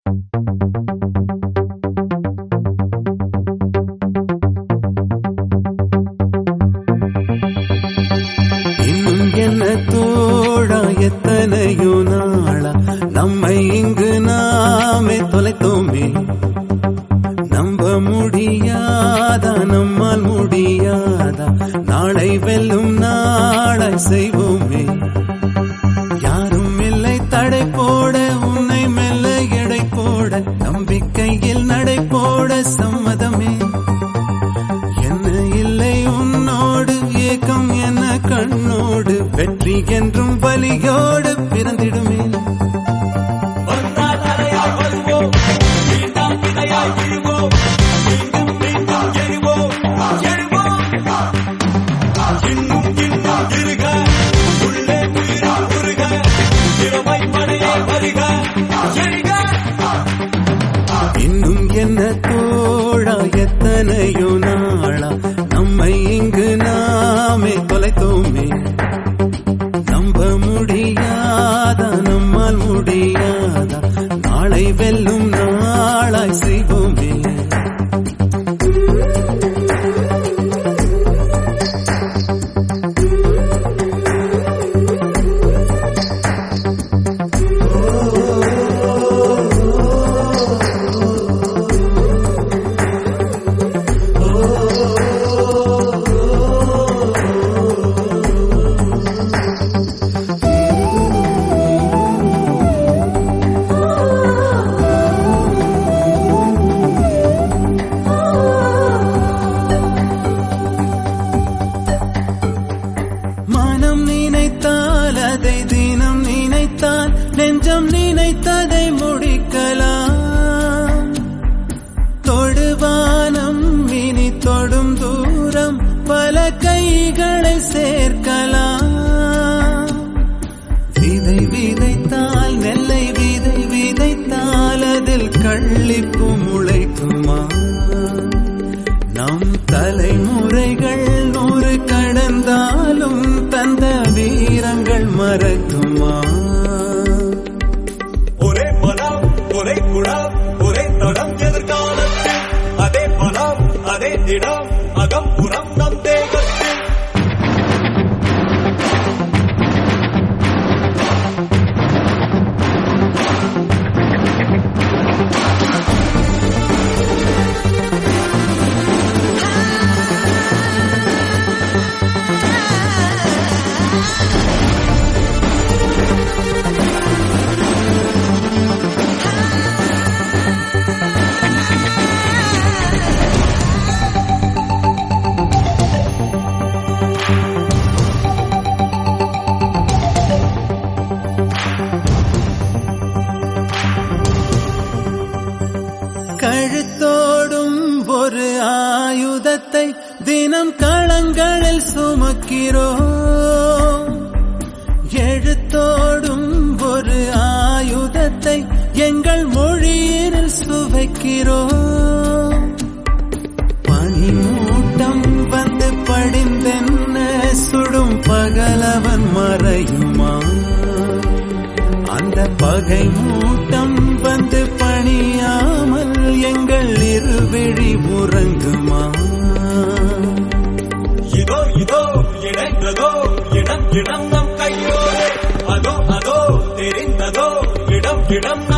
என்ன தோழா எத்தனையோ நாளா நம்மை இங்கு நாமே தொலைத்தோமே. நம்ப முடியாதா நம்மால் முடியாதா நாளை வெல்லும் நாளாய் செய்வோமே. யாரும் இல்லை தடை போட உன்னை மெல்ல எடை போட நம்பிக்கையில் நடை போட சம்மதமே. என்ன இல்லை உன்னோடு ஏக்கம் என்ன கண்ணோடு வெற்றி என்றும் வலியோடு பிறந்திடுமே. இன்னும் என்ன தோழா எத்தனையோ நாளா நம்மை இங்கு நாமே தொலைத்தோமே. நம்ப முடியாதா நம்மால் முடியாதா நாளை வெல்லும் நாளாய் செய்வோமே. மனம் நினைத்தால் அதை தினம் நினைத்தால் நெஞ்சம் நினைத்ததை முடிக்கலாம். தொடுவானம் இனி தொடும் தூரம் பல கைகளை சேர்க்கலாம். விதை விதைத்தால் நெல்லை விதை விதைத்தால் அதில் கள்ளிப்பு முளைக்குமா. நம் தலைமுறைகள் 100 கடந்தாலும் தந்த வீரங்கள் மறக்குமா. ஒரே பலம் ஒரே குணம் ஒரே தடம் எதிர்காலத்தில் அதே பலம் அதே திடம் அகம் புறம் நம் தேகத்தில். கழுத்தோடும் ஒரு ஆயுதத்தை தினம் களங்களில் சுமக்கிறோம். எழுத்தோடும் ஒரு ஆயுதத்தை எங்கள் மொழியில் சுவைக்கிறோம். பனிமூட்டம் வந்து படிந்தென்ன சுடும் பகலவன் மறையுமா. அந்த பகை மூட்டம் வந்து பணியாமல் எங்கள் இருவிழி உறங்குமா. இதோ இதோ இணைந்ததோ இடம் இடம் நம் கையோடு அதோ அதோ தெரிந்ததோ இடம் இடம்